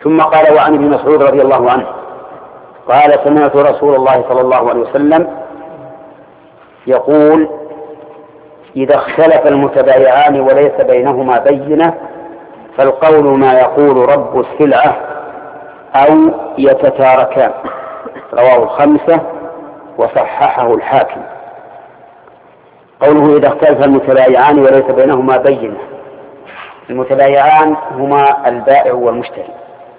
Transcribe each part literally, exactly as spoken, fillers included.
ثم قال: وعن ابن مسعود رضي الله عنه قال: سمعت رسول الله صلى الله عليه وسلم يقول: إذا اختلف المتبايعان وليس بينهما بينة فالقول ما يقول رب السلعة أو يتتاركان. رواه الخمسة وصححه الحاكم. قوله إذا اختلف المتبايعان وليس بينهما بينة، المتبايعان هما البائع والمشتري،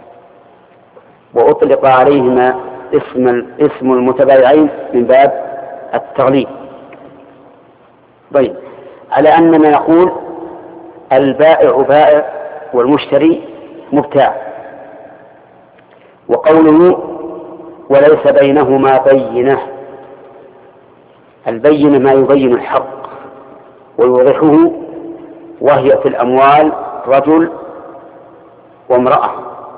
وأطلق عليهما اسم اسم المتبايعين من باب التغليب. طيب، على أننا نقول البائع بائع والمشتري مبتاع. وقوله وليس بينهما بينة، البينة ما يبين الحق ويوضحه، وهي في الأموال رجل وامرأة،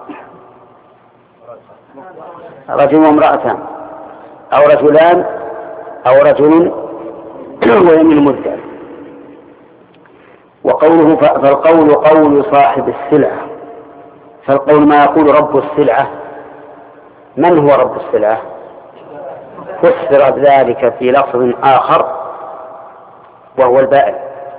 رجل وامرأتان، أو رجلان، أو رجل ويمين مدة. وقوله فالقول قول صاحب السلعة، فالقول ما يقول رب السلعة. من هو رب السلعة؟ فسر ذلك في لفظ آخر وهو البائع،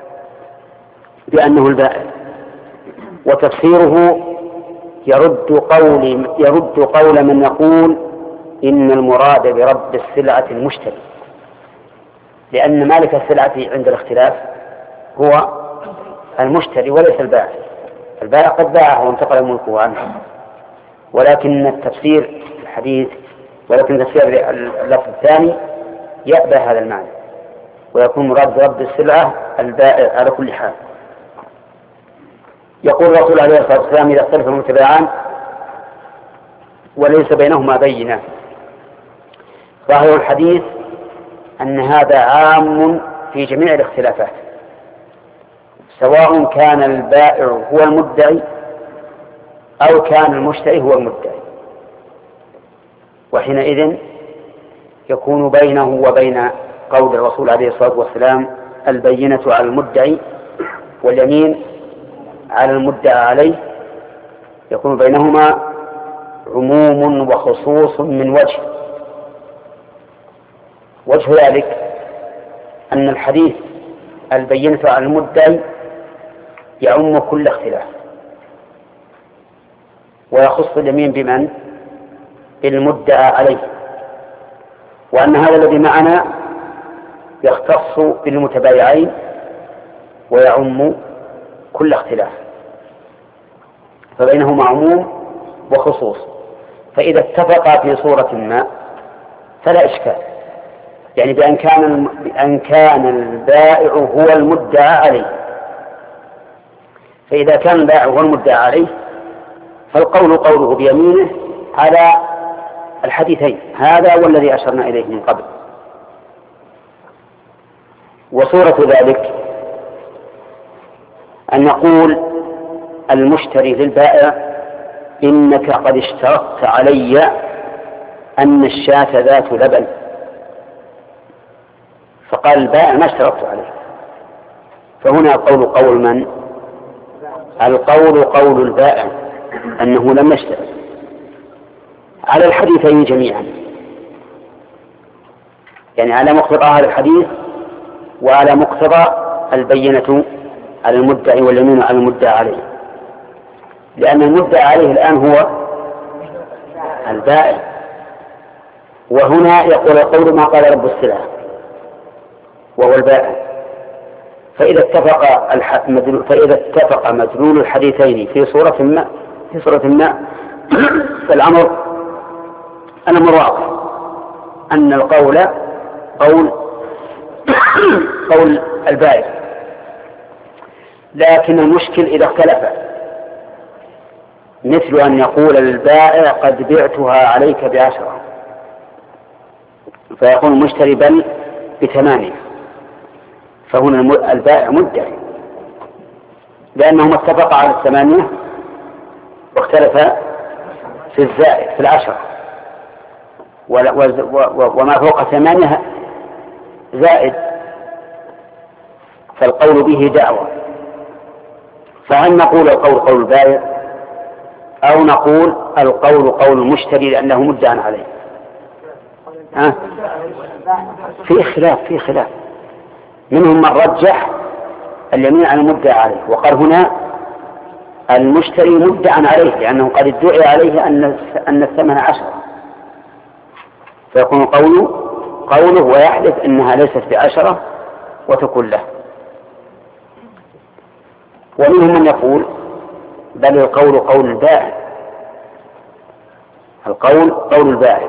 بأنه البائع، وتفسيره يرد قول يرد قول من يقول إن المراد برب السلعة المشتري، لأن مالك السلعة عند الاختلاف هو المشتري وليس البائع. البائع قد باعه وانتقل ملكه عنه، ولكن التفسير الحديث ولكن تفسير اللفظ الثاني يأبى هذا المعنى، ويكون مراد رب السلعة البائع على كل حال. يقول الرسول عليه الصلاة والسلام: إذا اختلف المتبايعان وليس بينهما بينة. ظاهر الحديث أن هذا عام في جميع الاختلافات، سواء كان البائع هو المدعي أو كان المشتري هو المدعي، وحينئذ يكون بينه وبين قول الرسول عليه الصلاة والسلام البينة على المدعي واليمين على المدعى عليه، يكون بينهما عموم وخصوص من وجه. وجه ذلك أن الحديث البينة على المدعي يعم كل اختلاف، ويخص اليمين بمن؟ بالمدعى عليه، وأن هذا الذي معنا يختص بالمتبايعين ويعم كل اختلاف، فبينهما عموم وخصوص. فإذا اتفقا في صورة ما فلا إشكال، يعني بأن كان بأن كان البائع هو المدعى عليه. فإذا كان البائع هو المدعى عليه فالقول قوله بيمينه على الحديثين، هذا والذي أشرنا إليه من قبل. وصورة ذلك أن يقول المشتري للبائع: إنك قد اشترطت علي أن الشاة ذات لبن. فقال البائع: ما اشترطت عليه. فهنا القول قول من؟ القول قول البائع أنه لم يشترط على الحديثين جميعا، يعني على مقتضى هذا الحديث وعلى مقتضى البينة على المدعي واليمين على المدعى عليه، لأن المدعى عليه الآن هو البائع. وهنا يقول القول ما قال رب السلعة وهو البائع. فإذا اتفق فإذا اتفق مدلول الحديثين في صورة ما في صورة ما فالأمر الأمر واضح أن القول قول قول البائع. لكن المشكل إذا اختلف، مثل أن يقول البائع: قد بعتها عليك بعشرة، فيقول المشتري: بل بثمانية، فهنا البائع مدعي لأنهما اتفقا على الثمانية واختلف في الزائد في العشرة، وما فوق ثمانية زائد، فالقول به دعوة. فهل نقول القول قول البائع أو نقول القول قول المشتري لأنه مدعى عليه. ها؟ في خلاف في خلاف منهم من رجح اليمين على المدعى عليه وقال هنا المشتري مدعى عليه لأنه قد ادعي عليه أن أن الثمن عشرة، فيكون قوله قوله ويحلف أنها ليست بعشرة وتكون له. ومنهم من يقول بل القول قول البائع، القول قول البائع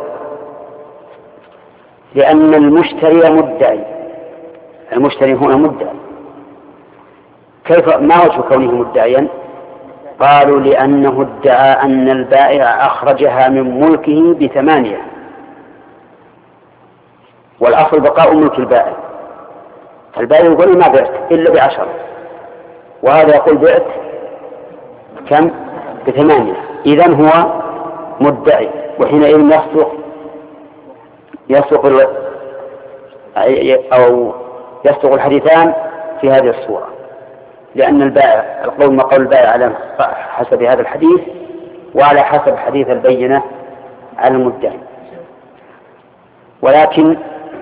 لأن المشتري مدعي، المشتري هنا مدعي. كيف ما وجه كونه مدعيا؟ قالوا لأنه ادعى أن البائع أخرجها من ملكه بثمانية، والأصل بقاء ملك البائع، البائع يقول ما بعت إلا بعشرة، وهذا يقول بعت كم؟ بثمانية، إذن هو مدعي، وحينئذ يصدق يصدق الو... أو يصدق الحديثان في هذه الصورة، لأن البائع القول ما قول البائع على حسب هذا الحديث وعلى حسب حديث البينة على المدعي. ولكن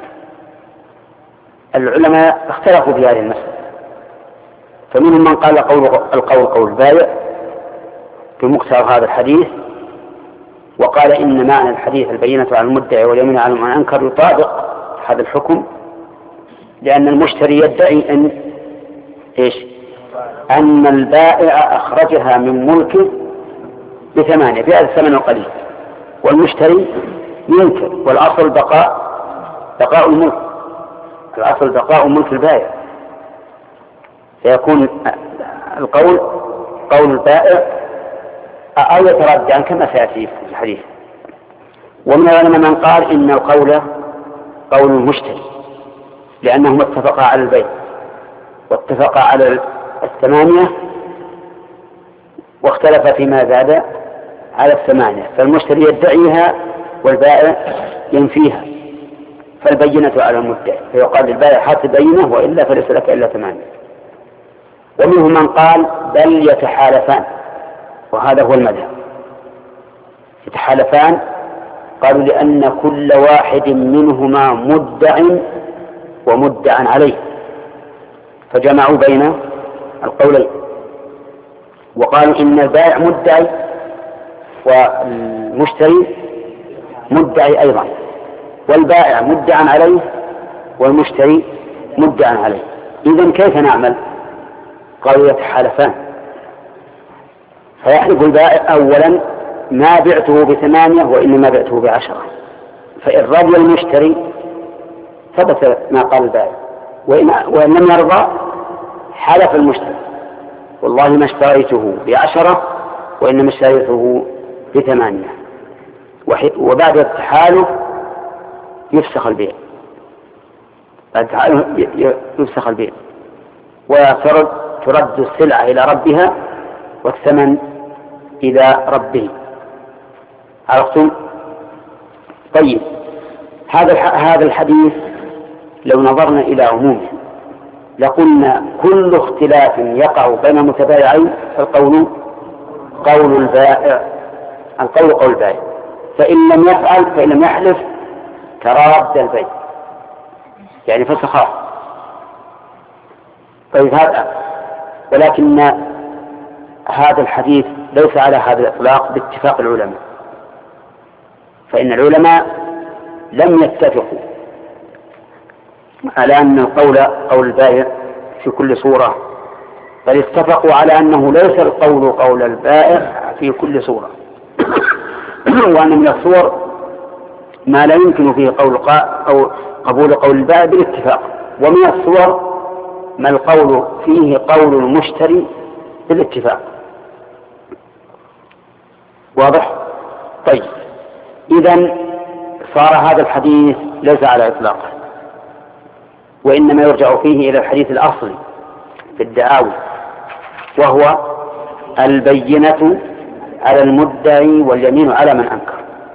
العلماء اختلفوا في هذه المسألة، فمنهم من قال قول القول قول البائع بمقتضى هذا الحديث، وقال إن معنى الحديث البينة على المدعي واليمين على من أنكر يطابق هذا الحكم، لأن المشتري يدعي أن إيش؟ أن البائع أخرجها من ملكه بثمانية بهذا الثمن القليل، والمشتري ينكر، والأصل بقاء بقاء الملك، الأصل بقاء ملك البائع، فيكون القول قول البائع أو يتردد كما سيأتي في الحديث. ومن العلماء من قال إن القول قول المشتري لأنهم اتفقا على البيع واتفقا على الثمانية واختلف فيما زاد على الثمانية، فالمشتري يدعيها والبائع ينفيها، فالبينة على المدعي، فيقال للبائع حتى بينه وإلا فليس لك إلا ثمانية. ومنهم من قال بل يتحالفان، وهذا هو المذهب، يتحالفان، قالوا لأن كل واحد منهما مدع ومدعى عليه، فجمعوا بين القولين، وقالوا إن البائع مدعي والمشتري مدعي أيضا، والبائع مدعى عليه والمشتري مدعى عليه، إذن كيف نعمل؟ قالوا يتحالفان، فيحلف البائع أولا ما بعته بثمانية وإنما بعته بعشرة، فإن رضي المشتري ثبت ما قال البائع، وإن, وإن لم يرضى حلف المشتري والله ما اشتريته بعشرة وإنما اشتريته بثمانية، وبعد التحالف يفسخ البيع، بعد التحالف يفسخ البيع وترد ترد السلعة إلى ربها والثمن إلى ربه. عرفتم؟ طيب، هذا هذا الحديث لو نظرنا إلى عمومه لقلنا كل اختلاف يقع بين المتبايعين فالقول قول البائع، القول قول البائع، فإن لم يفعل فإن لم يحلف تراد البيع، يعني فسخاه. طيب هذا، ولكن هذا الحديث ليس على هذا الإطلاق باتفاق العلماء، فإن العلماء لم يتفقوا على أن القول قول البائع في كل صورة، بل اتفقوا على أنه ليس القول قول البائع في كل صورة وأن من الصور ما لا يمكن فيه قول أو قبول قول البائع بالاتفاق، ومن الصور ما القول فيه قول المشتري بالاتفاق. واضح؟ طيب، إذن صار هذا الحديث ليس على إطلاقه، وإنما يرجع فيه إلى الحديث الأصلي في الدعاوى، وهو البينة على المدعي واليمين على من أنكر.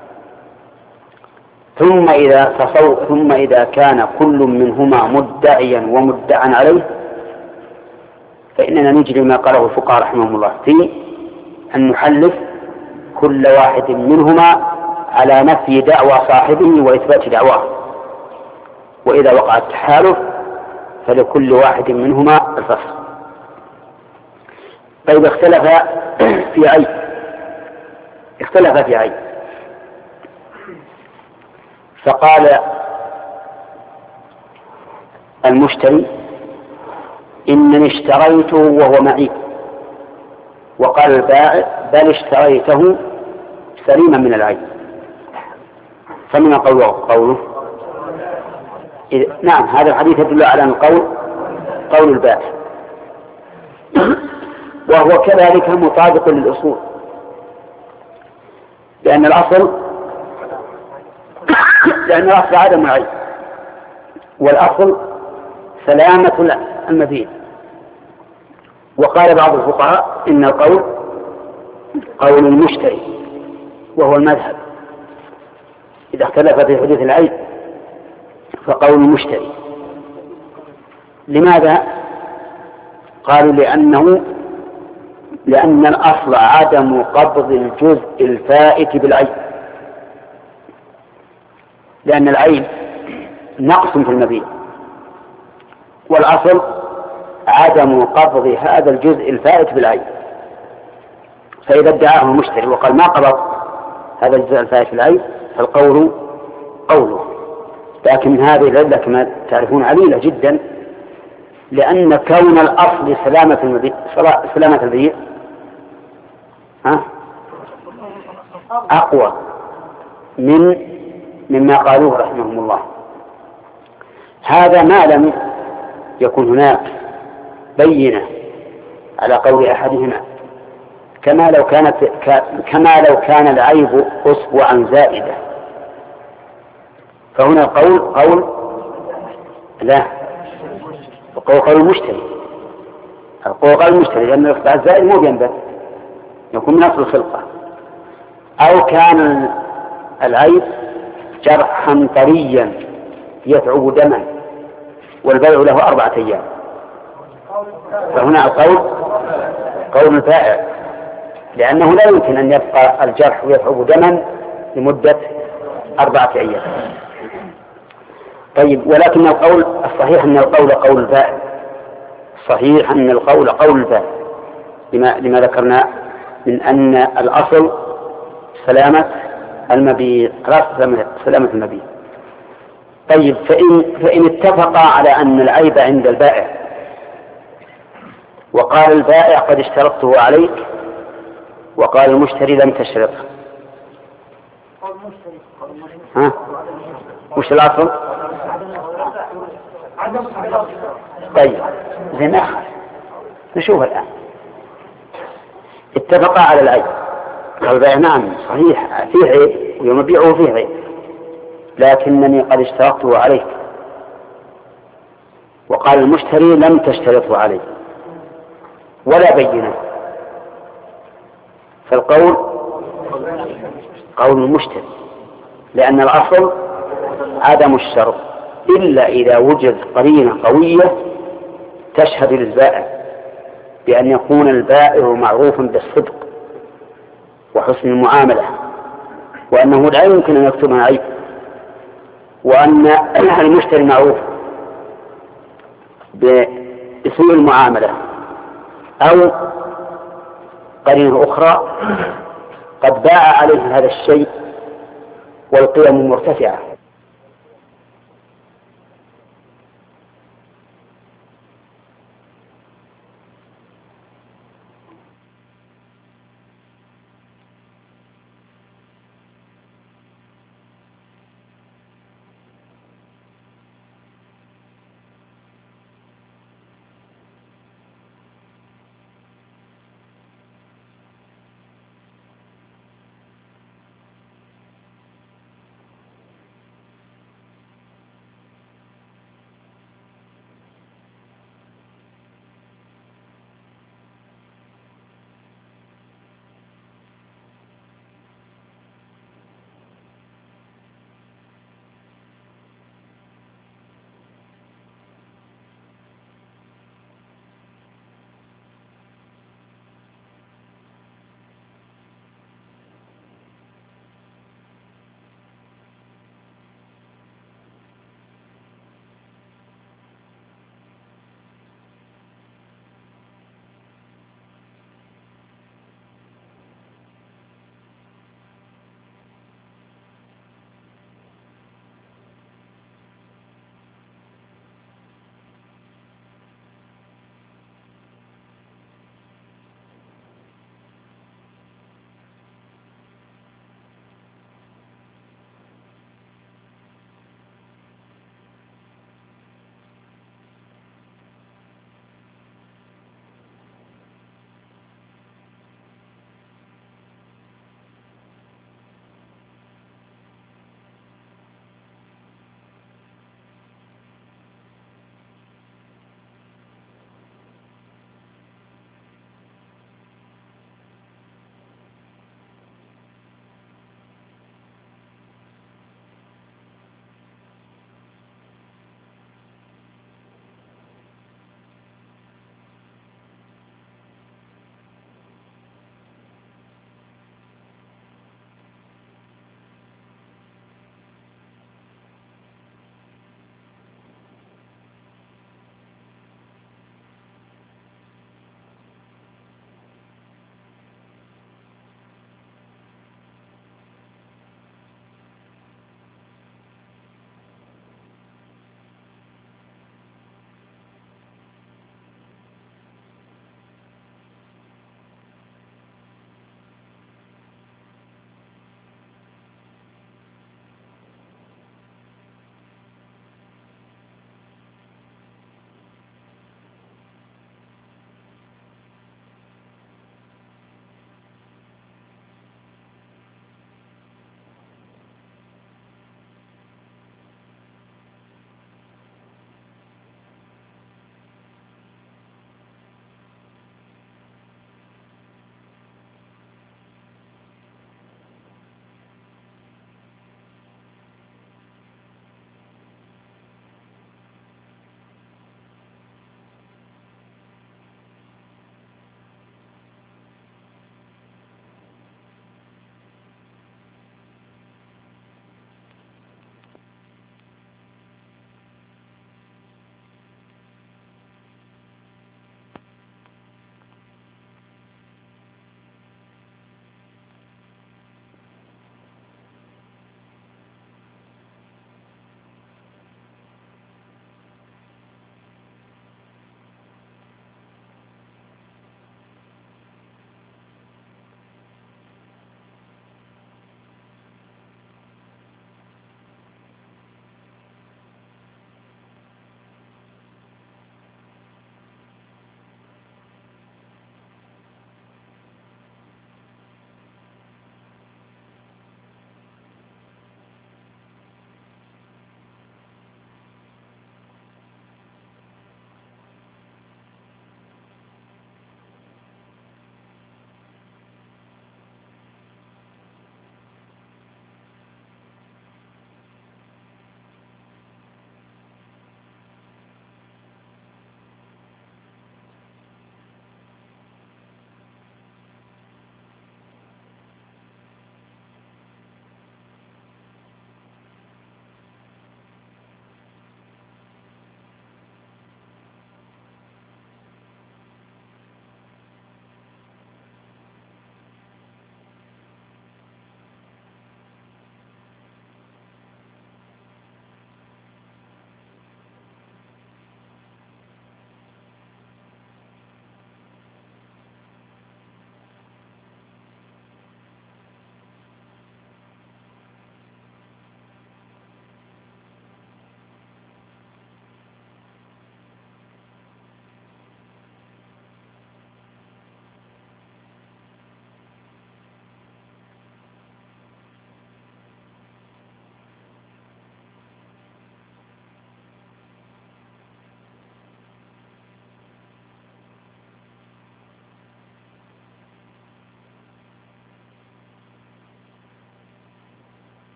ثم إذا تصو... ثم إذا كان كل منهما مدعيا ومدعا عليه فإننا نجري ما قاله الفقهاء رحمهم الله في أن نحلف كل واحد منهما على نفي دعوى صاحبه وإثبات دعواه، وإذا وقع التحالف فلكل واحد منهما الفصل. فإذا اختلف في عيب اختلف في عيب فقال المشتري إنني اشتريته وهو معي، وقال البائع بل اشتريته سليما من العيب، فمن قوله قوله نعم هذا الحديث يدل على القول قول البائع، وهو كذلك مطابق للأصول، لأن الأصل لأن الأصل عدم العيب، والأصل سلامة المبيع. وقال بعض الفقهاء إن القول قول المشتري وهو المذهب، إذا اختلف في حدوث العيب فقول المشتري. لماذا؟ قالوا لأنه لأن الأصل عدم قبض الجزء الفائت بالعيب، لأن العيب نقص في المبيع، والأصل عدم قبض هذا الجزء الفائت بالعيب. فإذا ادعاه المشتري وقال ما قبض هذا الجزء الفائت بالعيب فالقول قوله. لكن من هذه العلة كما تعرفون عليلة جدا، لأن كون الأصل سلامة المبيع سلامة البيع أقوى من مما قالوه رحمهم الله. هذا ما لم يكن هناك بينة على قول أحدهما، كما لو كانت كما لو كان العيب أصبعا زائدة، فهنا القول قول لا القول قول المشتري القول قول المشتري لأن الإصبع الزائد مو بينبت، يكون من أصل الخلقة. أو كان العيب جرحا طريا يتعب دما والبيع له أربعة أيام، فهنا القول قول البائع، لأنه لا يمكن أن يبقى الجرح ويتعب دما لمدة أربعة أيام. طيب، ولكن القول الصحيح أن القول قول البائع، صحيح أن القول قول البائع لما, لما ذكرنا من أن الأصل سلامة المبيع، خلاص سلامة المبيع. طيب، فإن, فإن اتفقا على أن العيب عند البائع وقال البائع قد اشترطته عليك وقال المشتري لم تشترطه، ها وش الأصل؟ طيب زين أخر نشوف الآن. اتفقا على العيب، قال البائع نعم صحيح فيه عيب ويوم بيعه فيه عيب، لكنني قد اشترطته عليك، وقال المشتري لم تشترطه عليك ولا بينه، فالقول قول المشتري، لأن الأصل عدم الشرط إلا إذا وجد قرينة قوية تشهد للبائع بأن يكون البائع معروفا بالصدق وحسن المعاملة، وأنه لا يمكن أن يكتم عيب، وأن المشتري معروف بسوء المعاملة، أو قرينة أخرى قد باع عليه هذا الشيء والقيم مرتفعة.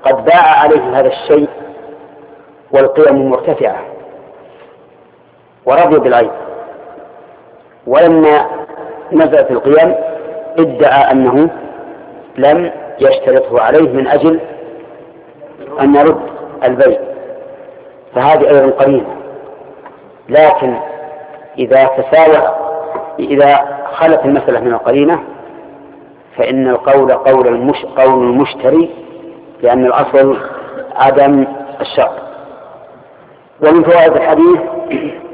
قد باع عليه هذا الشيء والقيم مرتفعة ورضي بالعيب، ولما نزلت القيم ادعى أنه لم يشترطه عليه من أجل أن يرد البيع، فهذه أيضا قرينة. لكن إذا تساوى إذا خلت المسألة من القرينة فإن القول قول المش قول المشتري، لأن الأصل عدم الشرط. ومن فوائد الحديث